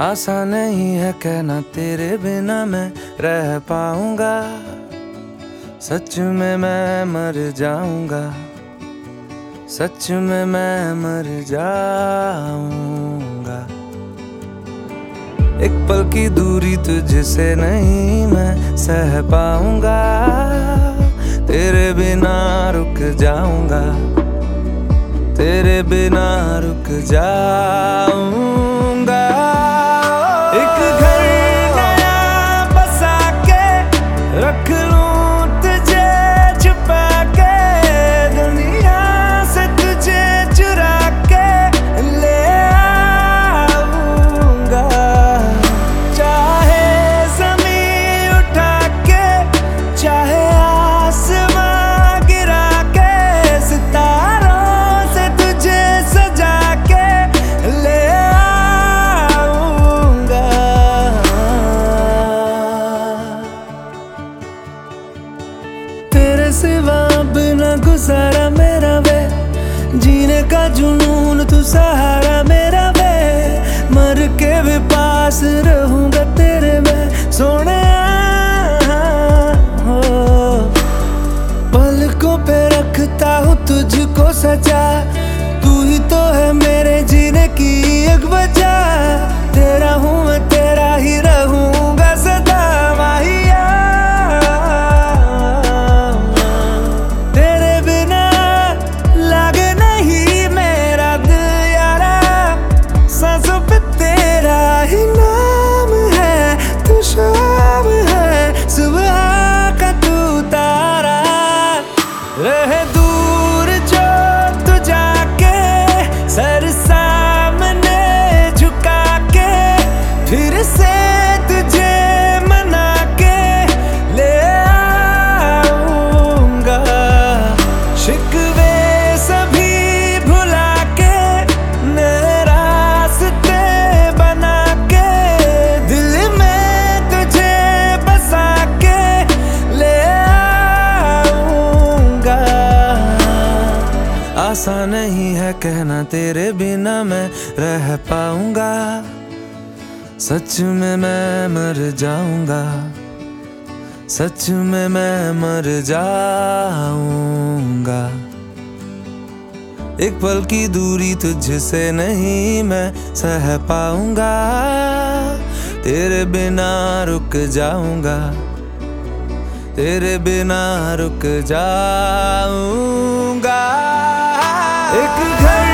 आसान नहीं है कहना तेरे बिना मैं रह पाऊंगा। सच में मैं मर जाऊंगा, सच में मैं मर जाऊंगा। एक पल की दूरी तुझसे नहीं मैं सह पाऊंगा। तेरे बिना रुक जाऊंगा, तेरे बिना रुक जाऊंगा। एक घर नया बसा के रख लूं तुझे छुपा के, दुनिया से तुझे चुरा के ले आऊंगा। चाहे ज़मीन उठा के, चाहे आसमां गिरा के, सितारों से तुझे सजा के ले आऊंगा। तेरे सिवा बिना गुजारा मेरा वे, जीने का जुनून तू सहारा मेरा वे। मर के भी पास रहूंगा तेरे मैं सोने हो। पलकों पे रखता हूँ तुझको सजा, तू ही तो है मेरे जीने की एक वजह। तेरा हूँ मैं, तेरा ही रहूंगा सदा माहिया। तेरे बिना लागे नहीं मेरा दिल यारा, सांसों पे तेरा ही नाम है। तू शाम है, सुबह का तू तारा। रहे दूर जो तू जाके, सर सामने झुका के, फिर से तुझे मना के ले आऊंगा। शिकवे सभी भुला के, नए रास्ते बना के, दिल में तुझे बसा के ले आऊंगा। आसान नहीं है कहना तेरे बिना मैं रह पाऊंगा। सच में मैं मर जाऊंगा, सच में मैं मर जाऊंगा। एक पल की दूरी तुझसे नहीं मैं सह पाऊंगा। तेरे बिना रुक जाऊंगा, तेरे बिना रुक जाऊंगा। एक घर